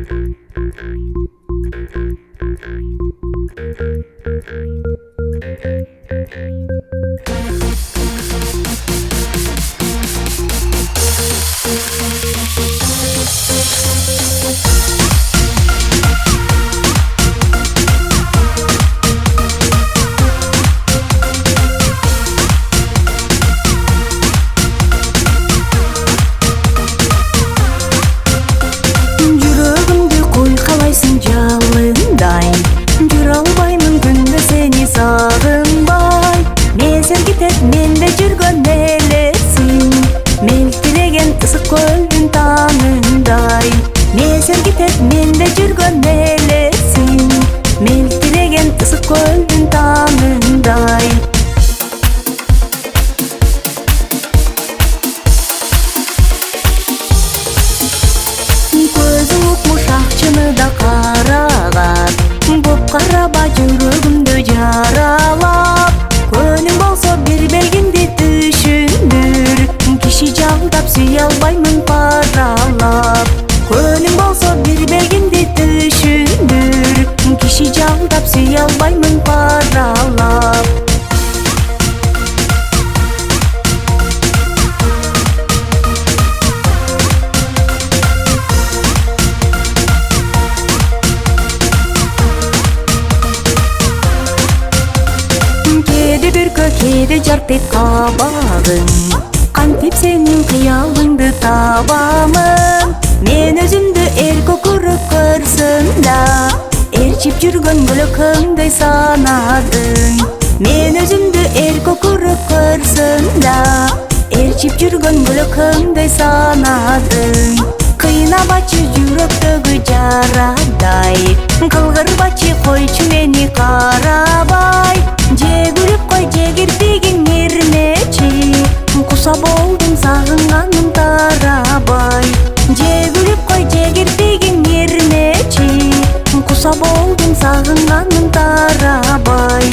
Менде жүргөн элесиң, мелтиреген ысык көлдүн таңындай. Месер кетет менде жүргөн элесиң, мелтиреген ысык көлдүн таңындай. Көзүң укмуш акчыны да карагат, боп караба жүрөгүмдү жаралап. Көнүң болсо бир белгинди түшүндүр, киши жалдап сүйө албаймын паралап. Көнүң болсо бир белгинди түшүндүр, киши жалдап сүйө албаймын паралап. Кээде жартып кабагың, кантип сенин кыялыңды табамын. Мен өзүмдү эр көкүрөк көрсөм да, ээрчип жүргөн бөлөкөңдөй санадың. Мен өзүмдү эр көкүрөк көрсөм да, ээрчип жүргөн бөлөкөңдөй санадың. Кыйнабачы жүрөктөгү жарадай, кылгырбачы койчу мени карабай. Же күлүп кой, же кирпигиң эрмечи, куса болдум сагынганым тарабай. Же күлүп кой, же кирпигиң эрмечи, куса болдум сагынганым тарабай.